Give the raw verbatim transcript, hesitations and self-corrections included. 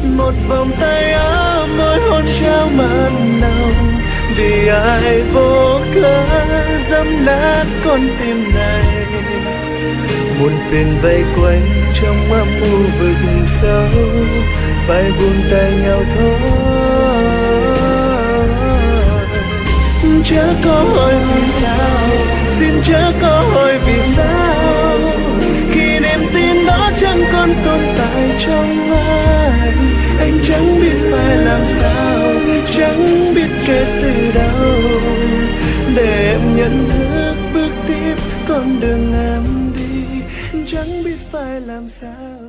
một vòng tay ấm môi hôn trao mặn nồng, vì ai vô cớ dẫm nát con tim này. Muôn phiền vây quanh trong âm u vực sâu, phải buông tay nhau thôi. Chớ có hỏi vì sao, xin chớ có hỏi vì sao, khi niềm tin đó chẳng còn tồn tại trong anh. Anh chẳng biết phải làm sao, chẳng biết kể từ đâu, để em nhận thức bước tiếp con đường em đi. Chẳng biết phải làm sao.